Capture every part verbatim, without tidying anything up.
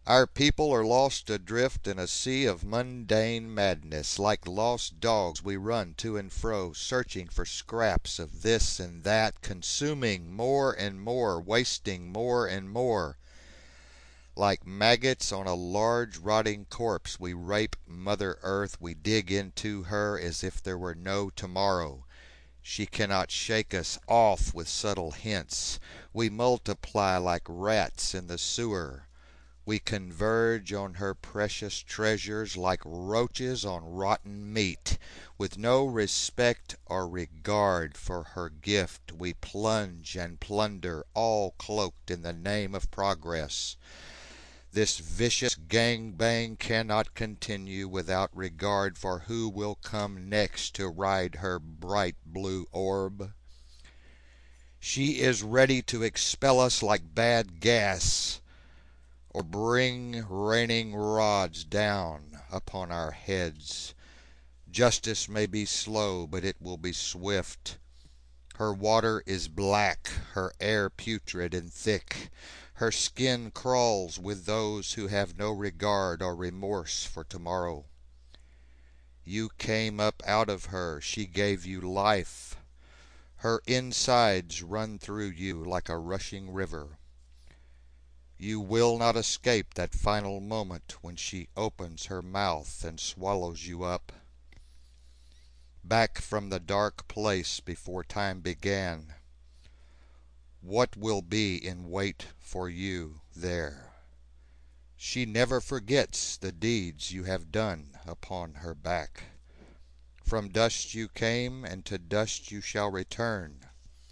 Our people are lost adrift in a sea of mundane madness. Like lost dogs we run to and fro, searching for scraps of this and that, consuming more and more, wasting more and more. Like maggots on a large rotting corpse we rape Mother Earth, we dig into her as if there were no tomorrow. She cannot shake us off with subtle hints. We multiply like rats in the sewer. We converge on her precious treasures like roaches on rotten meat. With no respect or regard for her gift, we plunge and plunder, all cloaked in the name of progress. This vicious gang-bang cannot continue without regard for who will come next to ride her bright blue orb. She is ready to expel us like bad gas, or bring raining rods down upon our heads. Justice may be slow, but it will be swift. Her water is black, her air putrid and thick. Her skin crawls with those who have no regard or remorse for tomorrow. You came up out of her, she gave you life. Her insides run through you like a rushing river. You will not escape that final moment when she opens her mouth and swallows you up. Back from the dark place before time began, what will be in wait for you there? She never forgets the deeds you have done upon her back. From dust you came, and to dust you shall return.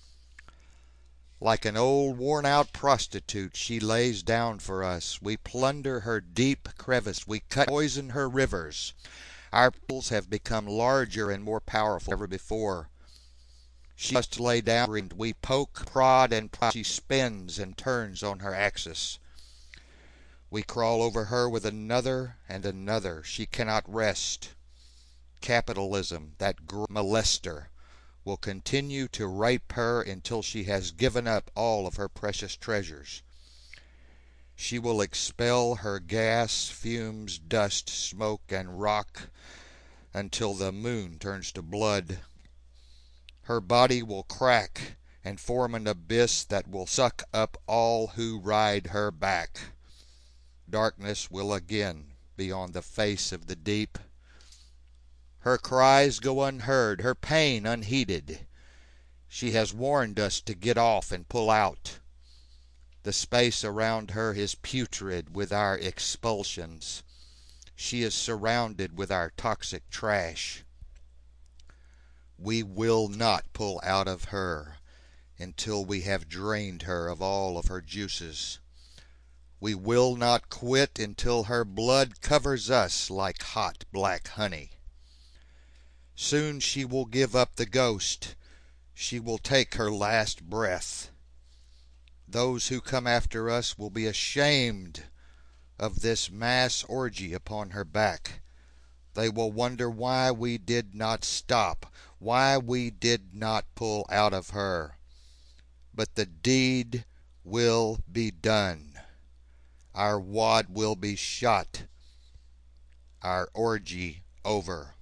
Like an old worn-out prostitute she lays down for us. We plunder her deep crevice, we cut poison her rivers. Our pools have become larger and more powerful than ever before. She must lay down, and we poke, prod, and prod. She spins and turns on her axis. We crawl over her with another and another. She cannot rest. Capitalism, that molester, will continue to rape her until she has given up all of her precious treasures. She will expel her gas, fumes, dust, smoke, and rock until the moon turns to blood. Her body will crack and form an abyss that will suck up all who ride her back. Darkness will again be on the face of the deep. Her cries go unheard, her pain unheeded. She has warned us to get off and pull out. The space around her is putrid with our expulsions. She is surrounded with our toxic trash. We will not pull out of her until we have drained her of all of her juices. We will not quit until her blood covers us like hot black honey. Soon she will give up the ghost. She will take her last breath. Those who come after us will be ashamed of this mass orgy upon her back. They will wonder why we did not stop, why we did not pull out of her. But the deed will be done. Our wad will be shot. Our orgy over.